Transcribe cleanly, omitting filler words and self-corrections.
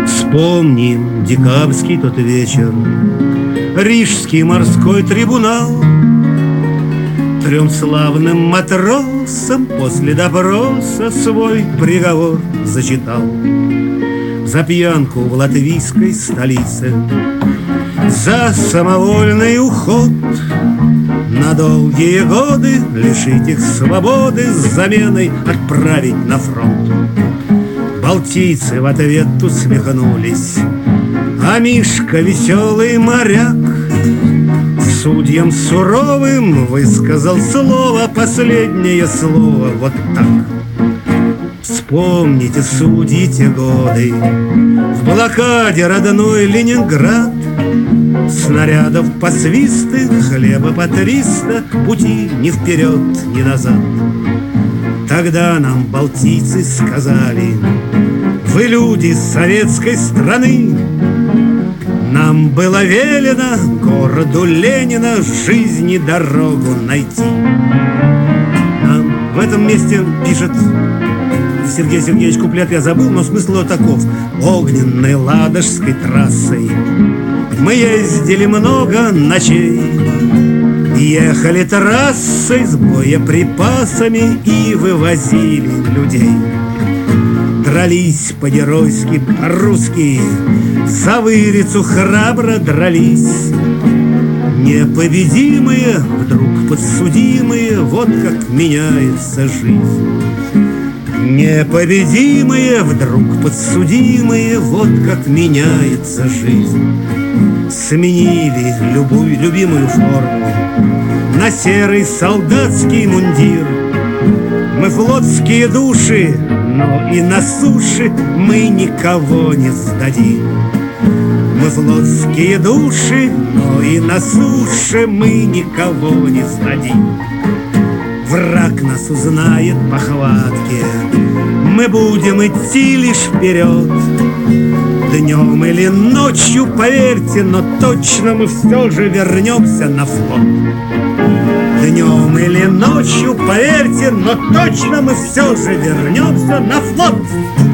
Вспомним декабрьский тот вечер, Рижский морской трибунал. Трем славным матросам после допроса свой приговор зачитал. За пьянку в латвийской столице, за самовольный уход, на долгие годы лишить их свободы, с заменой отправить на фронт. Балтийцы в ответ усмехнулись, а Мишка, веселый моряк, судьям суровым высказал слово, последнее слово, вот так. Вспомните, судьи, те годы, в блокаде родной Ленинград, снарядов по свисты, хлеба по 300, пути ни вперед, ни назад. Тогда нам балтийцы сказали: вы люди советской страны, нам было велено городу Ленина жизни дорогу найти. В этом месте пишет Сергей Сергеевич куплет, я забыл, но смысл его таков: огненной ладожской трассой мы ездили много ночей, ехали трассой с боеприпасами и вывозили людей. Дрались по-геройски, по-русски, за Вырицу храбро дрались. Непобедимые, вдруг подсудимые, вот как меняется жизнь. Непобедимые, вдруг подсудимые, вот как меняется жизнь. Сменили любую любимую форму на серый солдатский мундир. Мы флотские души, но и на суше мы никого не сдадим. Мы флотские души, но и на суше мы никого не сдадим. Враг нас узнает по хватке, мы будем идти лишь вперед. Днем или ночью, поверьте, но точно мы все же вернемся на флот. Днем или ночью, поверьте, но точно мы все же вернемся на флот.